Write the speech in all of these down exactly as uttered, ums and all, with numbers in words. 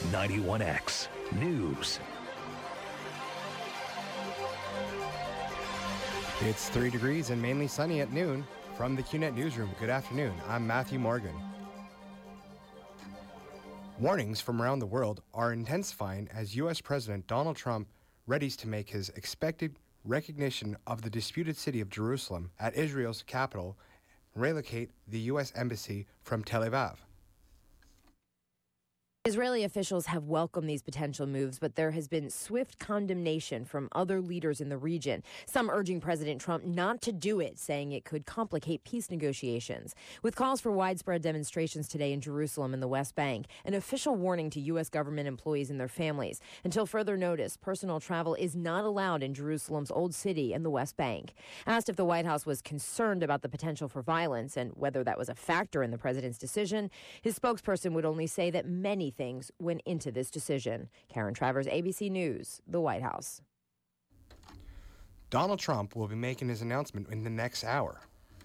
ninety-one X News. It's three degrees and mainly sunny at noon. From the Q net Newsroom, good afternoon. I'm Matthew Morgan. Warnings from around the world are intensifying as U S President Donald Trump readies to make his expected recognition of the disputed city of Jerusalem at Israel's capital and relocate the U S Embassy from Tel Aviv. Israeli officials have welcomed these potential moves, but there has been swift condemnation from other leaders in the region, some urging President Trump not to do it, saying it could complicate peace negotiations. With calls for widespread demonstrations today in Jerusalem and the West Bank, an official warning to U S government employees and their families. Until further notice, personal travel is not allowed in Jerusalem's Old City and the West Bank. Asked if the White House was concerned about the potential for violence and whether that was a factor in the president's decision, his spokesperson would only say that many things went into this decision. Karen Travers, A B C News, the White House. Donald Trump will be making his announcement in the next hour.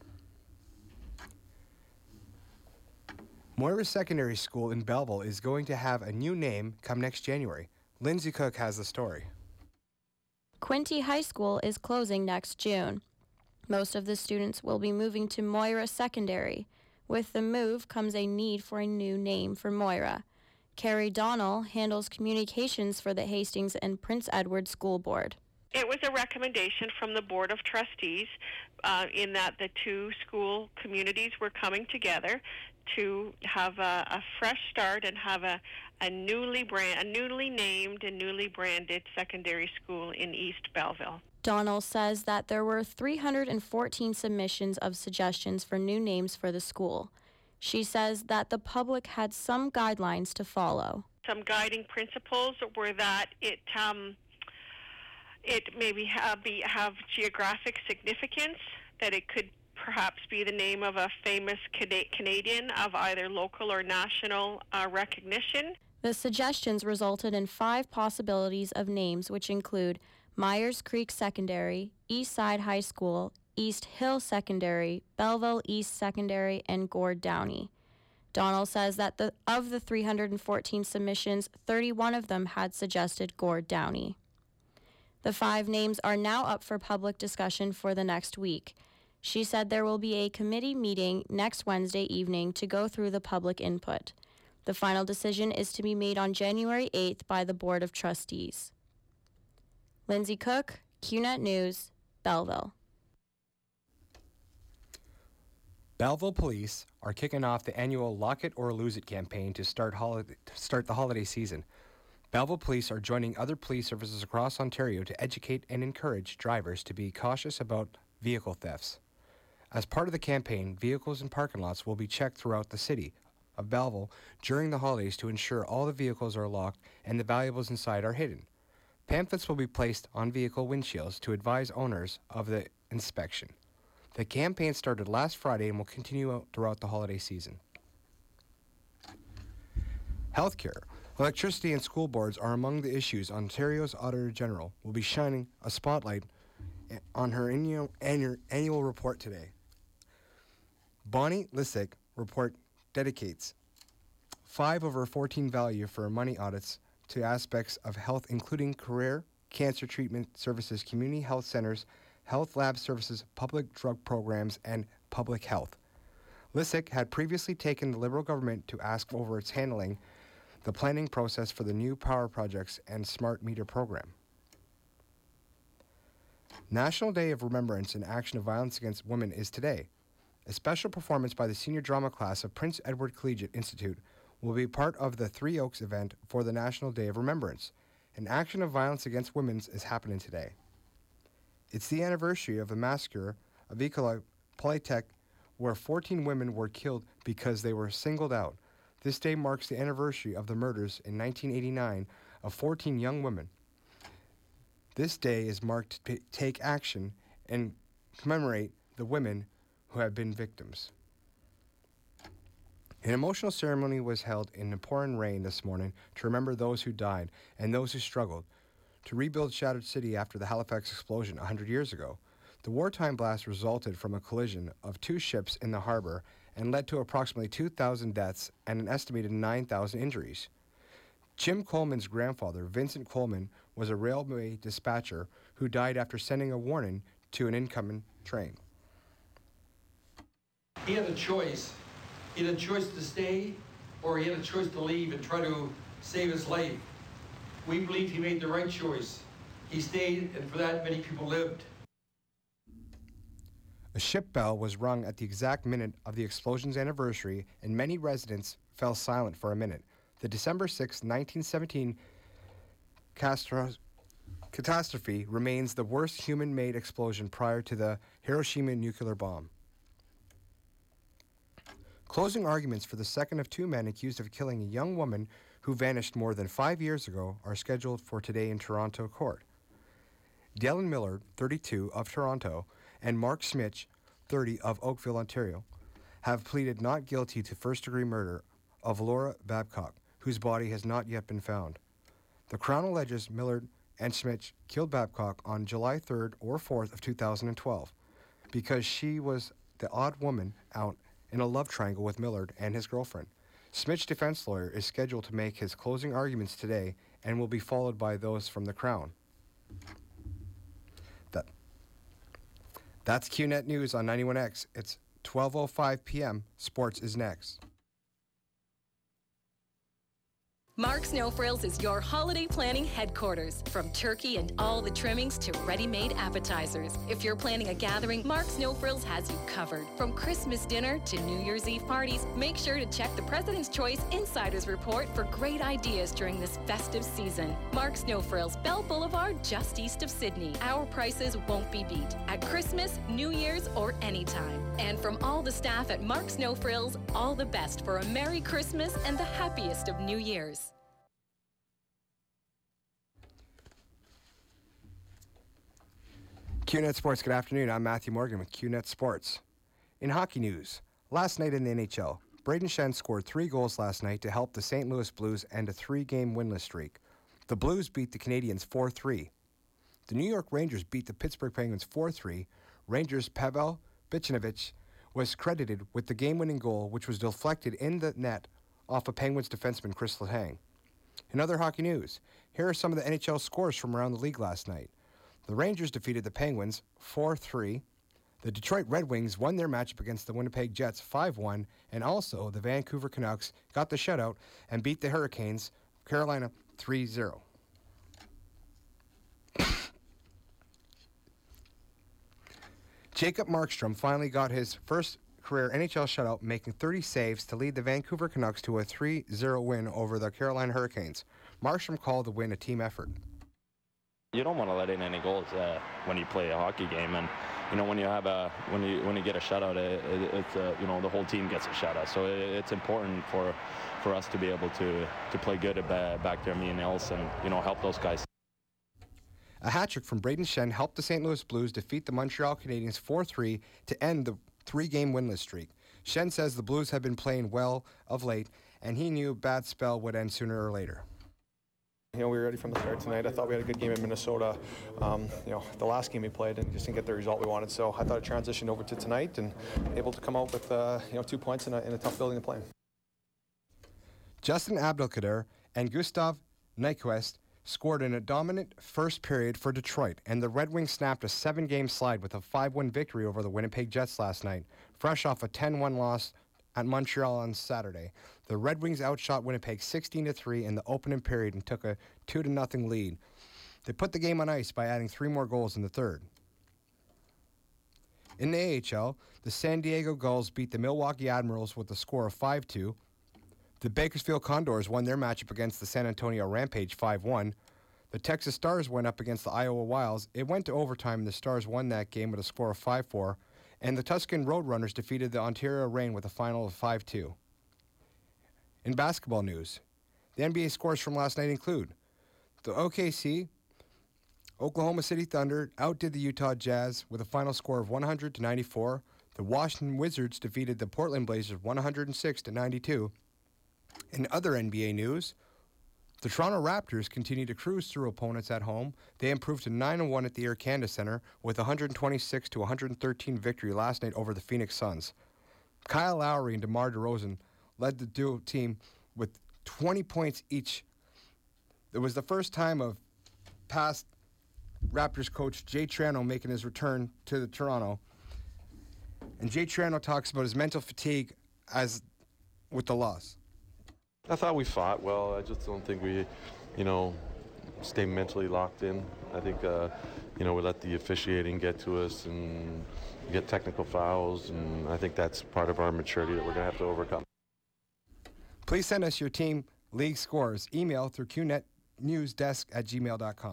Moira Secondary School in Belleville is going to have a new name come next January. Lindsay Cook has the story. Quinte High School is closing next June. Most of the students will be moving to Moira Secondary. With the move comes a need for a new name for Moira. Carrie Donnell handles communications for the Hastings and Prince Edward School Board. It was a recommendation from the Board of Trustees uh, in that the two school communities were coming together to have a, a fresh start and have a, a newly brand, a newly named and newly branded secondary school in East Belleville. Donnell says that there were three hundred fourteen submissions of suggestions for new names for the school. She says that the public had some guidelines to follow. Some guiding principles were that it um, it maybe have, be, have geographic significance, that it could perhaps be the name of a famous Canadian of either local or national uh, recognition. The suggestions resulted in five possibilities of names, which include Myers Creek Secondary, East Side High School, East Hill Secondary, Belleville East Secondary, and Gord Downey. Donnell says that the, of the three hundred fourteen submissions, thirty-one of them had suggested Gord Downey. The five names are now up for public discussion for the next week. She said there will be a committee meeting next Wednesday evening to go through the public input. The final decision is to be made on January eighth by the Board of Trustees. Lindsay Cook, Q net News, Belleville. Belleville Police are kicking off the annual Lock It or Lose It campaign to start, holiday, to start the holiday season. Belleville Police are joining other police services across Ontario to educate and encourage drivers to be cautious about vehicle thefts. As part of the campaign, vehicles and parking lots will be checked throughout the city of Belleville during the holidays to ensure all the vehicles are locked and the valuables inside are hidden. Pamphlets will be placed on vehicle windshields to advise owners of the inspection. The campaign started last Friday and will continue throughout the holiday season. Healthcare, electricity, and school boards are among the issues Ontario's Auditor General will be shining a spotlight on her annual, annual, annual report today. Bonnie Lysyk report dedicates five over fourteen value for money audits to aspects of health, including career, cancer treatment services, community health centers, health lab services, public drug programs, and public health. Lysyk had previously taken the Liberal government to ask over its handling the planning process for the new power projects and smart meter program. National Day of Remembrance and Action of Violence Against Women is today. A special performance by the senior drama class of Prince Edward Collegiate Institute will be part of the Three Oaks event for the National Day of Remembrance. An action of violence against women is happening today. It's the anniversary of the massacre of Ecole Polytech, where fourteen women were killed because they were singled out. This day marks the anniversary of the murders in nineteen eighty-nine of fourteen young women. This day is marked to p- take action and commemorate the women who have been victims. An emotional ceremony was held in the pouring rain this morning to remember those who died and those who struggled to rebuild shattered city after the Halifax explosion one hundred years ago. The wartime blast resulted from a collision of two ships in the harbor and led to approximately two thousand deaths and an estimated nine thousand injuries. Jim Coleman's grandfather, Vincent Coleman, was a railway dispatcher who died after sending a warning to an incoming train. He had a choice. He had a choice to stay, or he had a choice to leave and try to save his life. We believe he made the right choice. He stayed, and for that, many people lived. A ship bell was rung at the exact minute of the explosion's anniversary, and many residents fell silent for a minute. The December sixth, nineteen seventeen castro- catastrophe remains the worst human-made explosion prior to the Hiroshima nuclear bomb. Closing arguments for the second of two men accused of killing a young woman who vanished more than five years ago are scheduled for today in Toronto court. Dylan Millard, thirty-two, of Toronto, and Mark Smich, thirty, of Oakville, Ontario, have pleaded not guilty to first-degree murder of Laura Babcock, whose body has not yet been found. The Crown alleges Millard and Smich killed Babcock on July third or fourth of two thousand twelve because she was the odd woman out in a love triangle with Millard and his girlfriend. Smich's defense lawyer is scheduled to make his closing arguments today and will be followed by those from the Crown. That, that's Q Net News on ninety-one X. It's twelve oh five p.m. Sports is next. Mark's No Frills is your holiday planning headquarters. From turkey and all the trimmings to ready-made appetizers. If you're planning a gathering, Mark's No Frills has you covered. From Christmas dinner to New Year's Eve parties, make sure to check the President's Choice Insiders Report for great ideas during this festive season. Mark's No Frills, Bell Boulevard, just east of Sydney. Our prices won't be beat at Christmas, New Year's, or anytime. And from all the staff at Mark's No Frills, all the best for a Merry Christmas and the happiest of New Year's. Q Net Sports, good afternoon. I'm Matthew Morgan with Q Net Sports. In hockey news, last night in the N H L, Braden Shen scored three goals last night to help the Saint Louis Blues end a three-game winless streak. The Blues beat the Canadiens four three. The New York Rangers beat the Pittsburgh Penguins four three. Rangers' Pavel Buchnevich was credited with the game-winning goal, which was deflected in the net off a Penguins defenseman, Chris Letang. In other hockey news, here are some of the N H L scores from around the league last night. The Rangers defeated the Penguins four three. The Detroit Red Wings won their matchup against the Winnipeg Jets five one. And also, the Vancouver Canucks got the shutout and beat the Hurricanes, Carolina, three zero. Jacob Markstrom finally got his first career N H L shutout, making thirty saves to lead the Vancouver Canucks to a three zero win over the Carolina Hurricanes. Markstrom called the win a team effort. You don't want to let in any goals uh, when you play a hockey game, and you know when you have a when you when you get a shutout, it, it, it's uh, you know the whole team gets a shutout. So it, it's important for for us to be able to to play good uh, back there, me and Nils, and you know help those guys. A hat-trick from Braden Shen helped the Saint Louis Blues defeat the Montreal Canadiens four three to end the three-game winless streak. Shen says the Blues have been playing well of late, and he knew a bad spell would end sooner or later. You know, we were ready from the start tonight. I thought we had a good game in Minnesota. Um, you know, the last game we played and just didn't get the result we wanted. So I thought it transitioned over to tonight and able to come out with uh, you know two points in a, in a tough building to play in. Justin Abdelkader and Gustav Nyquist scored in a dominant first period for Detroit, and the Red Wings snapped a seven-game slide with a five one victory over the Winnipeg Jets last night, fresh off a ten one loss at Montreal on Saturday. The Red Wings outshot Winnipeg sixteen to three in the opening period and took a two to nothing lead. They put the game on ice by adding three more goals in the third. In the A H L, the San Diego Gulls beat the Milwaukee Admirals with a score of five two. The Bakersfield Condors won their matchup against the San Antonio Rampage five one. The Texas Stars went up against the Iowa Wilds. It went to overtime, and the Stars won that game with a score of five four. And the Tuscan Roadrunners defeated the Ontario Reign with a final of five two. In basketball news, the N B A scores from last night include the O K C, Oklahoma City Thunder outdid the Utah Jazz with a final score of one hundred to ninety-four. The Washington Wizards defeated the Portland Blazers one hundred six to ninety-two. In other N B A news, the Toronto Raptors continue to cruise through opponents at home. They improved to nine and one at the Air Canada Centre with a one hundred twenty-six to one hundred thirteen victory last night over the Phoenix Suns. Kyle Lowry and DeMar DeRozan led the duo team with twenty points each It was the first time of past Raptors coach Jay Triano making his return to the Toronto. And Jay Triano talks about his mental fatigue as with the loss. I thought we fought well. I just don't think we, you know, stay mentally locked in. I think, uh, you know, we let the officiating get to us and get technical fouls, and I think that's part of our maturity that we're going to have to overcome. Please send us your team league scores. Email through q net news desk at gmail dot com.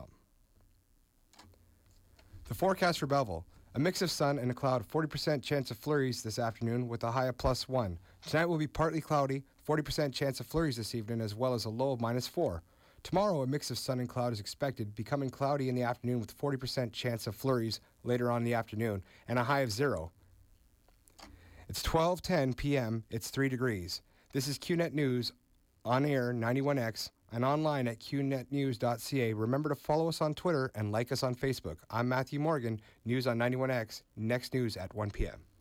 The forecast for Belleville. A mix of sun and a cloud, forty percent chance of flurries this afternoon with a high of plus one. Tonight will be partly cloudy, forty percent chance of flurries this evening, as well as a low of minus four. Tomorrow, a mix of sun and cloud is expected, becoming cloudy in the afternoon with forty percent chance of flurries later on in the afternoon, and a high of zero. It's twelve ten p.m., it's three degrees. This is Q Net News, on air ninety-one X, and online at q net news dot c a. Remember to follow us on Twitter and like us on Facebook. I'm Matthew Morgan, News on ninety-one X, next news at one p.m.